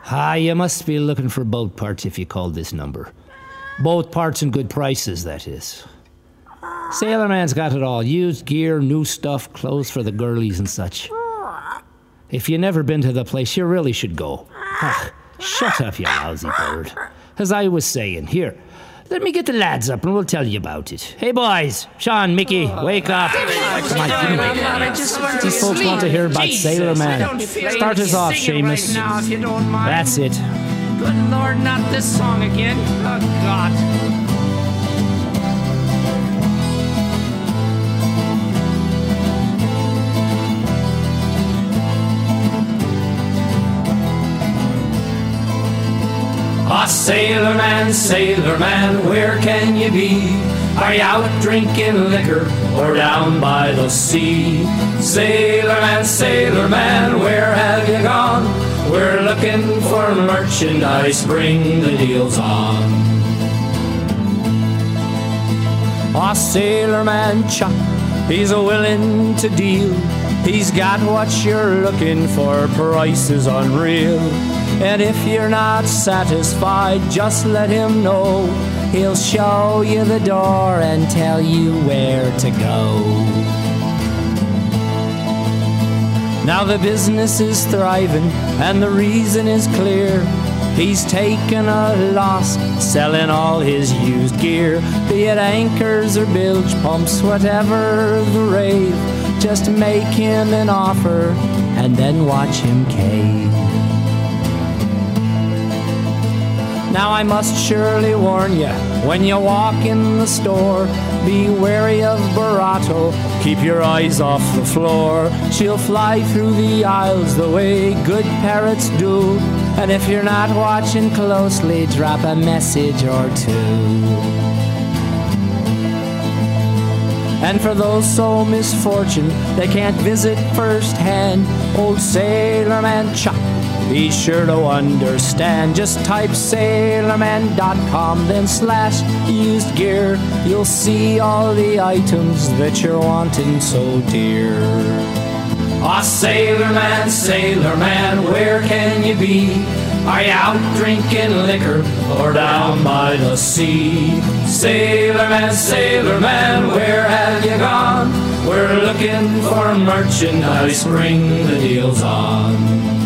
You must be looking for boat parts if you called this number. Boat parts and good prices, that is. Sailorman's got it all. Used gear, new stuff, clothes for the girlies and such. If you've never been to the place, you really should go. Shut up, you lousy bird. As I was saying, here, let me get the lads up and we'll tell you about it. Hey, boys. Sean, Mickey, wake up. Come on, give me that. These folks want to hear about Sailorman. Start us off, Seamus. That's it. Good Lord, not this song again. Oh, God. Ah, Sailorman, Sailorman, where can you be? Are you out drinking liquor or down by the sea? Sailorman, Sailorman, where have you gone? We're looking for merchandise, bring the deals on. Ah, Sailorman Chuck, he's a willing to deal. He's got what you're looking for, prices unreal. And if you're not satisfied, just let him know. He'll show you the door and tell you where to go. Now the business is thriving and the reason is clear. He's taken a loss, selling all his used gear. Be it anchors or bilge pumps, whatever the rave. Just make him an offer and then watch him cave. Now I must surely warn you, when you walk in the store, be wary of Barato, keep your eyes off the floor. She'll fly through the aisles the way good parrots do. And if you're not watching closely, drop a message or two. And for those so misfortunate they can't visit firsthand, old Sailorman Chuck, be sure to understand. Just type sailorman.com, then /used gear. You'll see all the items that you're wanting so dear. Ah, Sailorman, Sailorman, where can you be? Are you out drinking liquor or down by the sea? Sailorman, Sailorman, where have you gone? We're looking for merchandise, bring the deals on.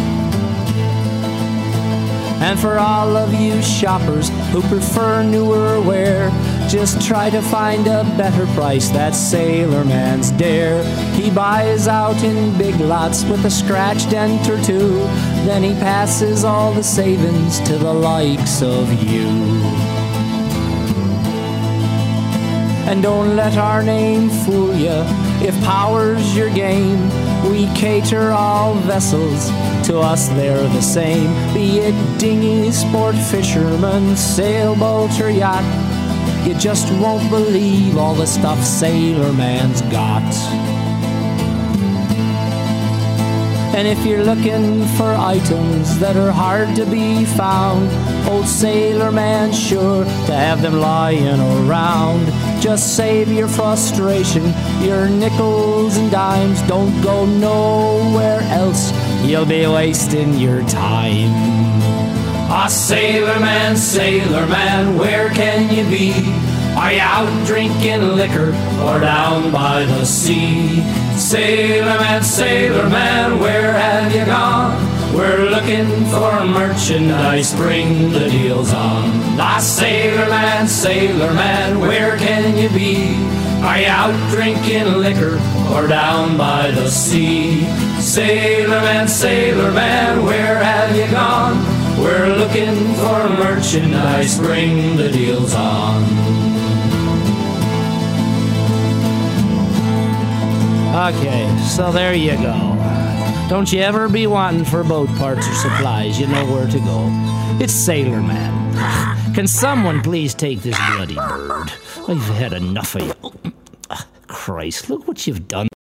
And for all of you shoppers who prefer newer wear, just try to find a better price, that's Sailorman's dare. He buys out in big lots with a scratched dent or two, then he passes all the savings to the likes of you. And don't let our name fool you, if power's your game. We cater all vessels, to us they're the same. Be it dinghy, sport, fisherman, sailboat or yacht, you just won't believe all the stuff Sailorman's got. And if you're looking for items that are hard to be found, old Sailorman's sure to have them lying around. Just save your frustration, your nickels and dimes. Don't go nowhere else, you'll be wasting your time. Ah, Sailorman, Sailorman, where can you be? Are you out drinking liquor or down by the sea? Sailorman, Sailorman, where have you gone? We're looking for merchandise, bring the deals on. Ah, Sailorman, Sailorman, where can you be? Are you out drinking liquor or down by the sea? Sailorman, Sailorman, where have you gone? We're looking for merchandise, bring the deals on. Okay, so there you go. Don't you ever be wanting for boat parts or supplies, you know where to go. It's Sailorman. Can someone please take this bloody bird? I've had enough of you. Christ, look what you've done.